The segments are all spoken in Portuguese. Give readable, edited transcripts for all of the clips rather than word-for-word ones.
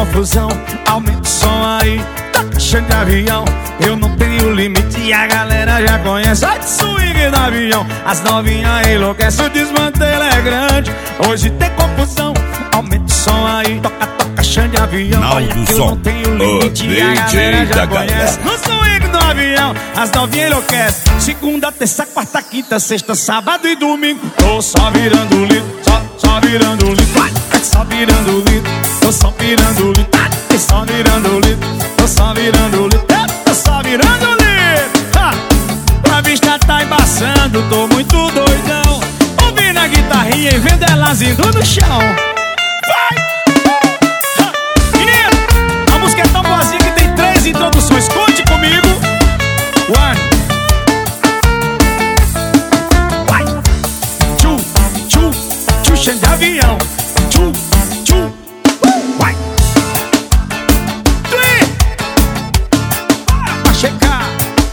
confusão, aumenta o som aí, tá cheio de avião. Eu não tenho limite e a galera já conhece. Sai de swing do avião, as novinhas enlouquecem, o desmantelo é grande. Hoje tem confusão, aumenta o som aí, toca, toca, cheio de avião. Olha que eu não tenho limite e a galera já conhece. No swing do avião, as novinhas enlouquecem. Segunda, terça, quarta, quinta, sexta, sábado e domingo. Tô só virando litro, só virando litro. Só virando litro, tô só virando litro. Só virando litro, tô só virando litro. Tô só virando litro. A vista tá embaçando, tô muito doidão. Ouvindo a guitarrinha e vendo elas indo no chão. Vai! Menino, a música é tão boazinha que tem 3 introduções. Conte comigo. One. Vai! Tchu, tchu, tchu, cheio de avião. Tchu, tchu, vai! Three. Pra checar.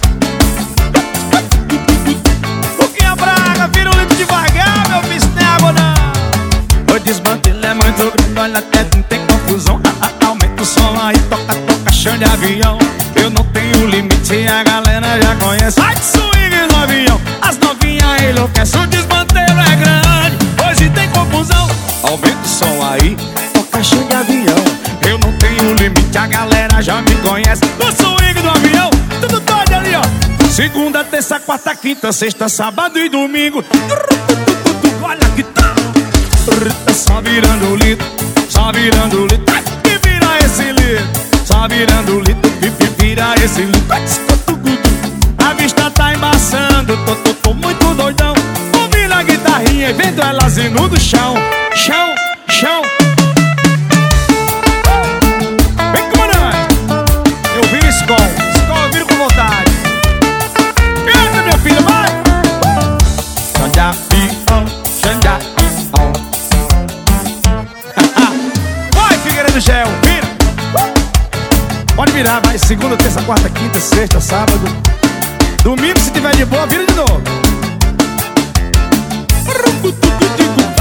Pouquinha braga, vira um litro devagar, meu bicho, não é água não. O desmantelo é muito grande, olha até não tem confusão. Aumenta o som aí, toca, toca, chão de avião. Eu não tenho limite e a galera já conhece. Ai, swing no avião, as novinhas enlouquecem, o desmantelo é grande. Hoje tem confusão, aumenta o som aí, toca, chão de avião. Eu não tenho limite, a galera já me conhece. No swing do avião, tudo doido ali, ó. Segunda, terça, quarta, quinta, sexta, sábado e domingo. Olha que tá. Só virando litro, só virando litro. E vira esse litro. Só virando litro, vira esse litro. A vista tá embaçando, tô muito doidão. Ouvindo a guitarrinha e vendo elas indo no chão. Chão, chão. Vem comandante. Eu viro Skol, eu viro com vontade. Canta, meu filho, vai. Xandapião, xandapião. Vai, Figueiredo Gel, vira. Pode virar, vai. Segunda, terça, quarta, quinta, sexta, sábado. Domingo, se tiver de boa, vira de novo.